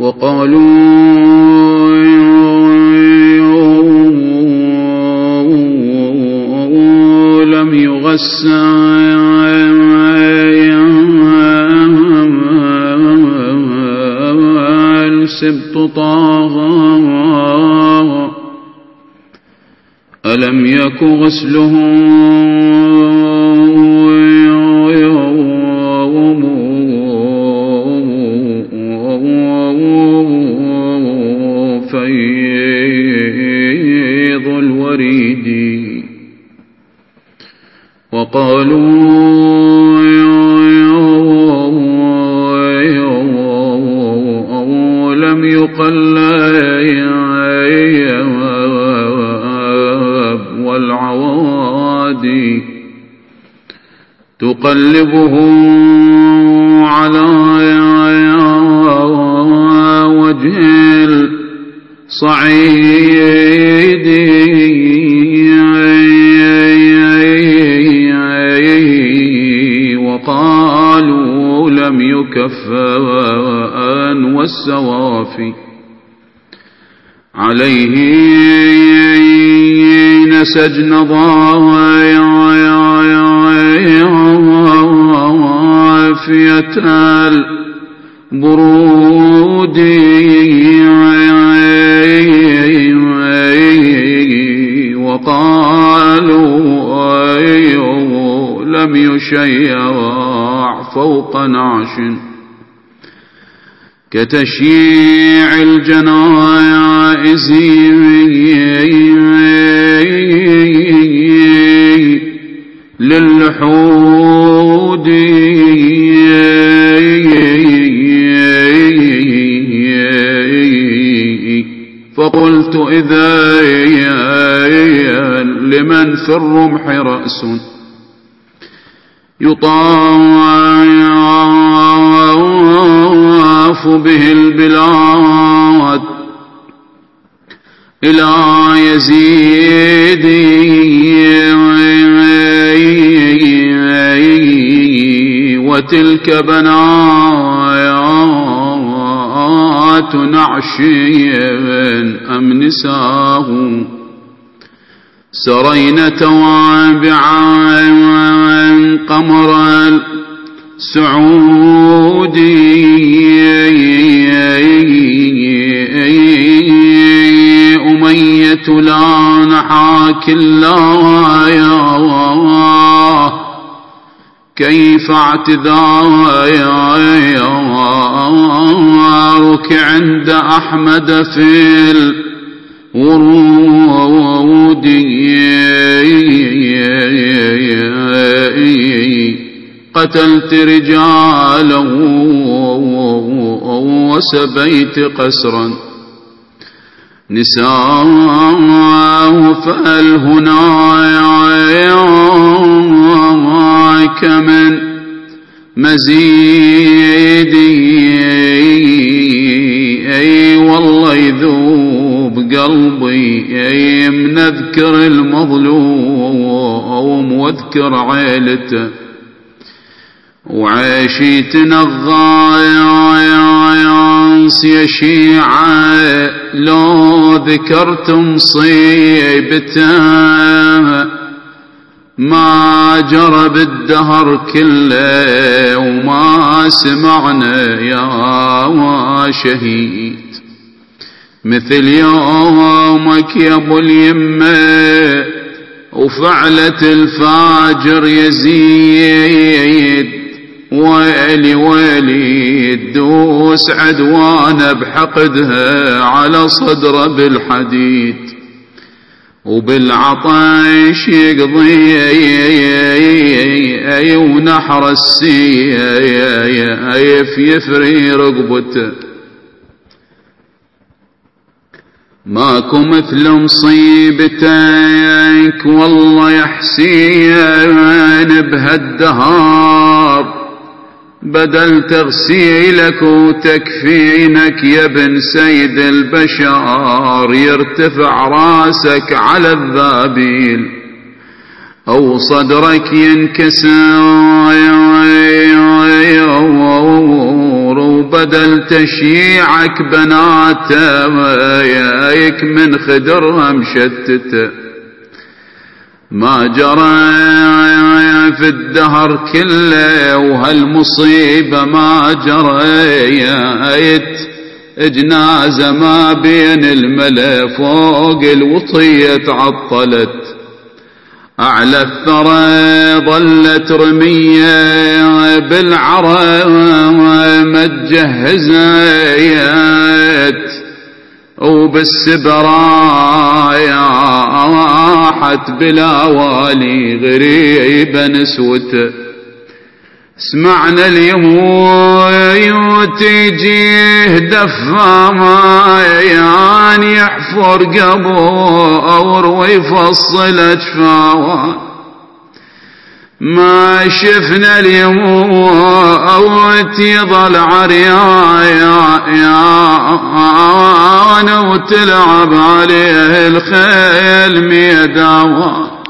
وقالوا لم يغسل سبط طه ألم يك غسله فيض الوريد وقالوا لم يقلب والعوادي تقلبه على وجه الصعيد وقالوا لم يكفن والسوافي عليه نسجن ضافية البرود وقالوا لم يشيع فوق نعش كتشييع الجنائز للحود فقلت إذا لمن في الرمح رأس يطاف به البلاد إلى يزيد وتلك بنات نعش أم نساه سرين توابعا قمر السعود أمية لا نحاك الله كيف اعتذارك عند أحمد في الورود قتلت رجالا وسبيت قسرا نساء فهل هناك من مزيد أي والله يذوب قلبي أي من أذكر المظلوم واذكر عيلته وعيشيتنا الضايعانس يا شيعة لو ذكرت مصيبته ما جرى بالدهر كله وما سمعنا يا شهيد مثل يومك يا ابو اليمه وفعلة الفاجر يزيد ويلي ويلي تدوس عدوانه بحقدها على صدره بالحديد وبالعطش يقضي ونحر السيف يفري رقبته ماكو مثل مصيبتك والله يا حسين بهالدهار بدل تغسيلك وتكفينك يا ابن سيد البشر يرتفع راسك على الذابيل أو صدرك ينكسر وبدل تشييعك بناته وياك من خدرها مشتته. ما جرى في الدهر كله وهالمصيبة ما جريت جنازة ما بين الملا فوق الوطية تعطلت. أعلى الثرى ظلت رمية بالعرى ما تجهزت وبالسبرايا راحت بلا والي غريبة نسوته. سمعنا اليوم تجيه دفاما يعني يحفر قبور ويفصل اجفاوا. ما شفنا اليوم يظل عريان وتلعب عليه الخيل ميداوا.